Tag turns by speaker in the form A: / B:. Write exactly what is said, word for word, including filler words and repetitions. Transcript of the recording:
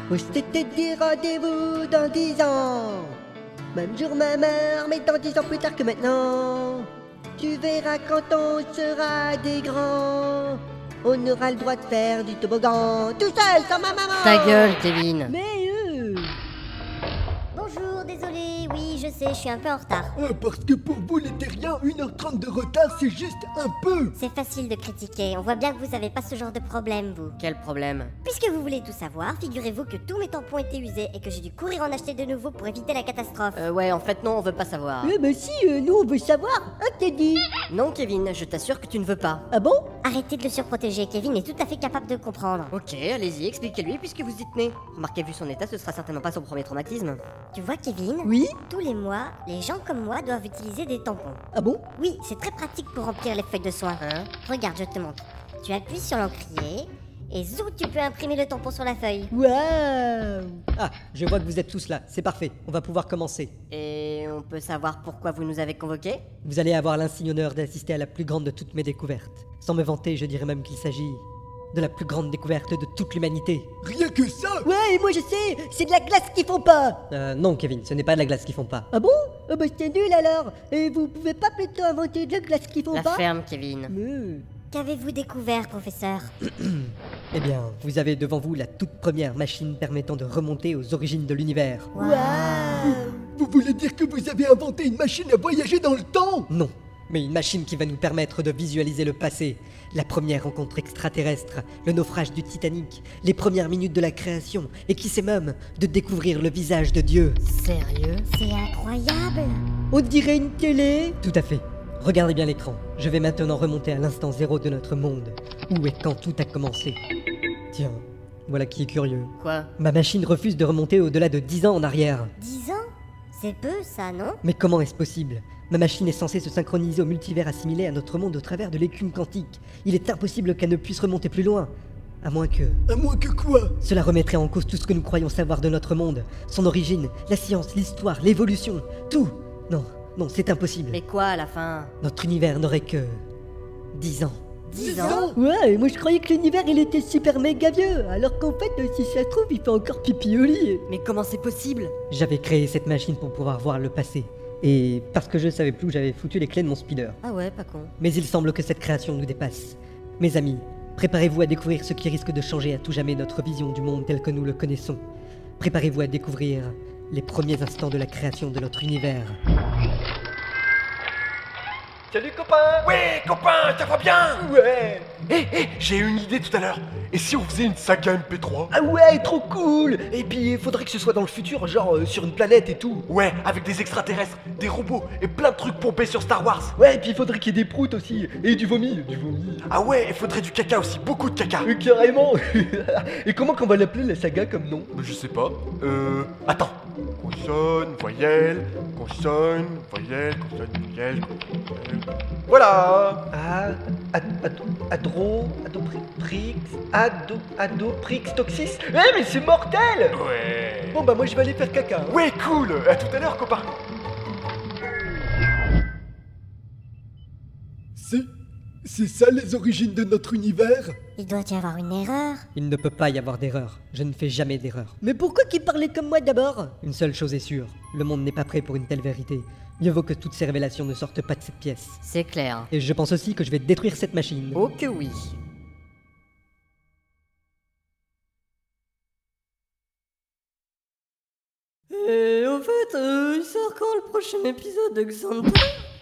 A: On s'était dit rendez-vous dans dix ans. Même jour, même heure, mais dans dix ans plus tard que maintenant. Tu verras quand on sera des grands. On aura le droit de faire du toboggan tout seul, sans ma maman.
B: Ta gueule, Kevin.
A: Mais euh...
C: Bonjour, désolé, oui, je sais, je suis un peu en retard.
D: Ah, parce que pour vous les terriens, une heure trente de retard, c'est juste un peu.
C: C'est facile de critiquer, on voit bien que vous avez pas ce genre de problème, vous.
B: Quel problème?
C: Puisque vous voulez tout savoir, figurez-vous que tous mes tampons étaient usés et que j'ai dû courir en acheter de nouveaux pour éviter la catastrophe.
B: Euh, ouais, en fait, non, on veut pas savoir.
A: Eh ben si, euh, nous on veut savoir, hein Teddy.
B: Non, Kevin, je t'assure que tu ne veux pas.
A: Ah bon?
C: Arrêtez de le surprotéger, Kevin est tout à fait capable de comprendre.
B: Ok, allez-y, expliquez-lui puisque vous y tenez. Remarquez, vu son état, ce sera certainement pas son premier traumatisme.
C: Tu vois, Kevin?
A: Oui?
C: Tous les mois, les gens comme moi doivent utiliser des tampons.
A: Ah bon?
C: Oui, c'est très pratique pour remplir les feuilles de soins.
B: Hein?
C: Regarde, je te montre. Tu appuies sur l'encrier et zou, tu peux imprimer le tampon sur la feuille.
A: Waouh!
E: Ah, je vois que vous êtes tous là, c'est parfait, on va pouvoir commencer.
B: Et on peut savoir pourquoi vous nous avez convoqués?
E: Vous allez avoir l'insigne honneur d'assister à la plus grande de toutes mes découvertes. Sans me vanter, je dirais même qu'il s'agit de la plus grande découverte de toute l'humanité.
D: Rien que ça.
A: Ouais, moi je sais, c'est de la glace qu'ils font pas.
E: Euh, non Kevin, ce n'est pas de la glace qu'ils font pas.
A: Ah bon? Ah bah c'est nul alors. Et vous pouvez pas plutôt inventer de la glace qu'ils font
B: La
A: pas?
B: ferme, Kevin.
A: Euh.
C: Qu'avez-vous découvert, professeur?
E: Eh bien, vous avez devant vous la toute première machine permettant de remonter aux origines de l'univers.
A: Waouh!
D: Vous voulez dire que vous avez inventé une machine à voyager dans le temps?
E: Non, mais une machine qui va nous permettre de visualiser le passé, la première rencontre extraterrestre, le naufrage du Titanic, les premières minutes de la création, et qui sait même de découvrir le visage de Dieu.
B: Sérieux?
C: C'est incroyable!
A: On dirait une télé.
E: Tout à fait. Regardez bien l'écran. Je vais maintenant remonter à l'instant zéro de notre monde. Où et quand tout a commencé. Tiens, voilà qui est curieux.
B: Quoi?
E: Ma machine refuse de remonter au-delà de dix ans en arrière.
C: Dix ans? C'est peu, ça, non?
E: Mais comment est-ce possible? Ma machine est censée se synchroniser au multivers assimilé à notre monde au travers de l'écume quantique. Il est impossible qu'elle ne puisse remonter plus loin. À moins que...
D: À moins que quoi?
E: Cela remettrait en cause tout ce que nous croyons savoir de notre monde. Son origine, la science, l'histoire, l'évolution, tout. Non, non, c'est impossible.
B: Mais quoi à la fin?
E: Notre univers n'aurait que... dix ans.
B: Dix ans?
A: Ouais, moi je croyais que l'univers il était super méga vieux, alors qu'en fait, euh, si ça se trouve, il fait encore pipi au lit.
B: Mais comment c'est possible?
E: J'avais créé cette machine pour pouvoir voir le passé. Et parce que je savais plus où j'avais foutu les clés de mon speeder.
B: Ah ouais, pas con.
E: Mais il semble que cette création nous dépasse. Mes amis, préparez-vous à découvrir ce qui risque de changer à tout jamais notre vision du monde tel que nous le connaissons. Préparez-vous à découvrir les premiers instants de la création de notre univers.
F: Salut copain!
G: Ouais, copain, ça va bien?
F: Ouais!
G: Hé, hé, j'ai eu une idée tout à l'heure. Et si on faisait une saga M P trois?
F: Ah ouais, trop cool! Et puis il faudrait que ce soit dans le futur, genre euh, sur une planète et tout.
G: Ouais, avec des extraterrestres, des robots et plein de trucs pompés sur Star Wars.
F: Ouais, et puis il faudrait qu'il y ait des proutes aussi, et du vomi, du vomi.
G: Ah ouais, il faudrait du caca aussi, beaucoup de caca.
F: Euh, carrément! Et comment qu'on va l'appeler la saga comme nom?
G: Mais je sais pas. Euh. Attends. Consonne, voyelle, consonne, voyelle, consonne, voyelle, consonne, voyelle. Voilà!
F: Ah, ad, ad, adro, adoprix, ado, adoprix, toxis. Eh mais c'est mortel!
G: Ouais.
F: Bon bah moi je vais aller faire caca. hein.
G: Ouais, cool! À tout à l'heure, copain!
D: C'est... C'est ça les origines de notre univers?
C: Il doit y avoir une erreur.
E: Il ne peut pas y avoir d'erreur. Je ne fais jamais d'erreur.
A: Mais pourquoi qu'il parlait comme moi d'abord?
E: Une seule chose est sûre, le monde n'est pas prêt pour une telle vérité. Mieux vaut que toutes ces révélations ne sortent pas de cette pièce.
B: C'est clair.
E: Et je pense aussi que je vais détruire cette machine.
B: Oh que oui. Et au fait, euh, il sort quand le prochain épisode de Xanadu?